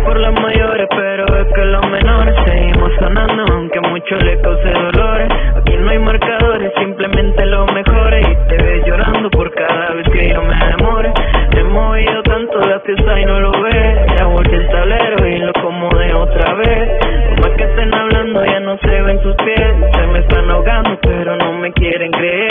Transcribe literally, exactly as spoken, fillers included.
por las mayores, pero es que los menores seguimos sonando, aunque mucho le cause dolores. Aquí no hay marcadores, simplemente los mejores. Y te ves llorando por cada vez que yo me demore. Me he movido tanto de fiesta y no lo ves. Ya volví el tablero y lo acomodé otra vez. Por más que estén hablando ya no se ven sus pies. Se me están ahogando pero no me quieren creer.